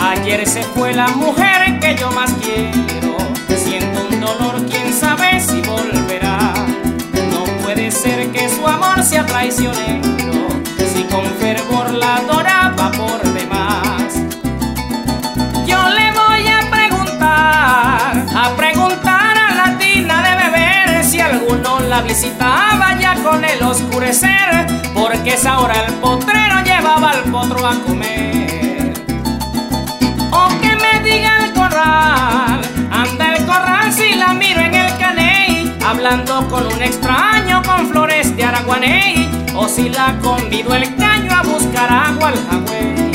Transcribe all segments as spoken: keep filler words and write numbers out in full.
Ayer se fue la mujer que yo más quiero. Siento un dolor, quién sabe si volverá. No puede ser que su amor sea traicionero, si con fervor la adoraba por demás. Yo le voy a preguntar, a preguntar a la tina de beber, si alguno la visitaba ya con el oscurecer, porque esa hora el potrero llevaba al potro a comer. O que me diga el corral, anda el corral si la miro en el caney, hablando con un extraño con flores de araguaney, o si la convido el caño a buscar agua al jagüey.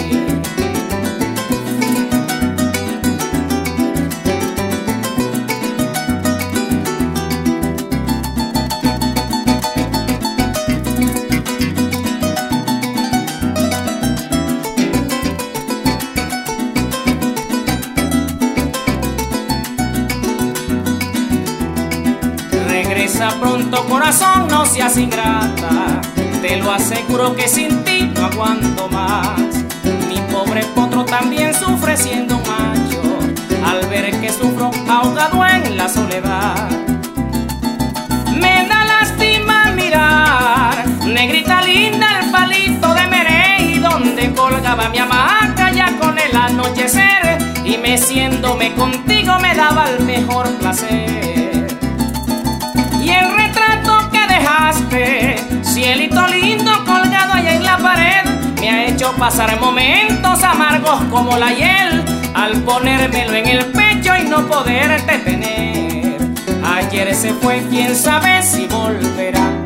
Regresa pronto, corazón, no seas ingrata, te lo aseguro que sin ti no aguanto más. Mi pobre potro también sufre siendo un macho, al ver que sufro ahogado en la soledad. Me da lástima mirar, negrita linda, el palito de Merey, donde colgaba mi hamaca ya con el anochecer, y meciéndome contigo me daba el mejor placer. Y el retrato que dejaste, cielito lindo colgado allá en la pared, me ha hecho pasar momentos amargos como la hiel, al ponérmelo en el pecho y no poderte tener. Ayer se fue, quién sabe si volverá.